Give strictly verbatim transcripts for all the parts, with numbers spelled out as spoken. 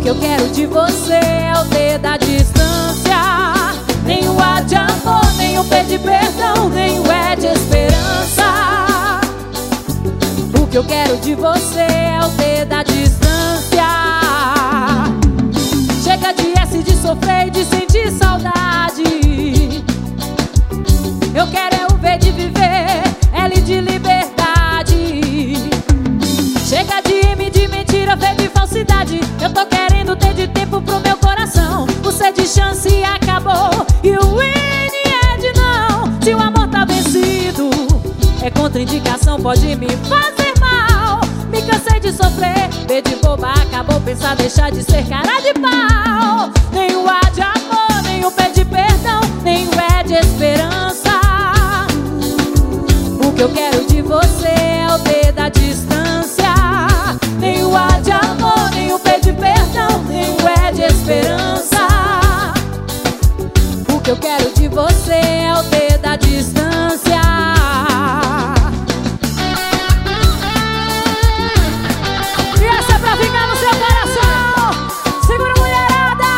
que eu quero de você é o D da distância. Nem o A de amor, nem o P de perdão, nem o E de esperança. O que eu quero de você é o D da distância. Chega de S de sofrer e de sentir saudade. Eu quero é o V de viver, L de liberdade. Chega de M de mentira, V de falsidade. Eu tô querendo ter de tempo pro meu coração. O C de chance acabou e o N é de não. Se o amor tá vencido, é contraindicação, pode me fazer mal. Me cansei de sofrer, B de boba acabou, pensar deixar de ser cara de pau. Nem o A de amor, nem o P de perdão, nem o E de esperança. O que eu quero de você é o D da distância. Nem o A de amor, nem o P de perdão, nem o E de esperança. O que eu quero de você é o D da distância. E essa é pra ficar no seu coração. Segura, mulherada.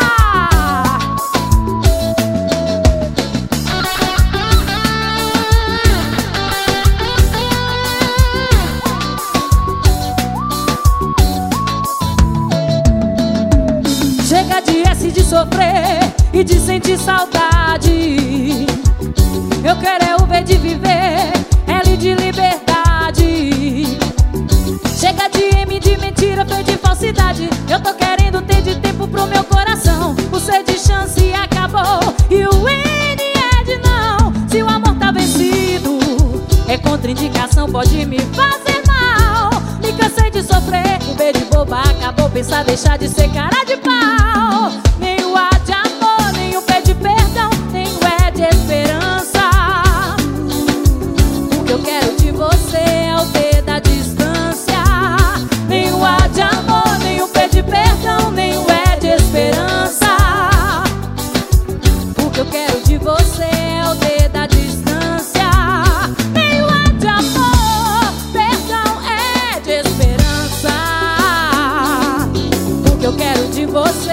Chega de S de sofrer e de sentir saudade. Eu quero é o V de viver, L de liberdade. Chega de M de mentira, P de falsidade. Eu tô querendo ter de tempo pro meu coração. O C de chance acabou e o N é de não. Se o amor tá vencido, é contraindicação, pode me fazer mal. Me cansei de sofrer, o B de boba acabou, pensar deixar de ser cara de pau. Nem o A de amor, nem o P de perdão, nem o E de esperança. O que eu quero de você é o D da distância. Nem o A de amor, nem o P de perdão, nem o E de esperança. O que eu quero de você é o D da distância. Nem o A de amor, perdão, é de esperança. O que eu quero de você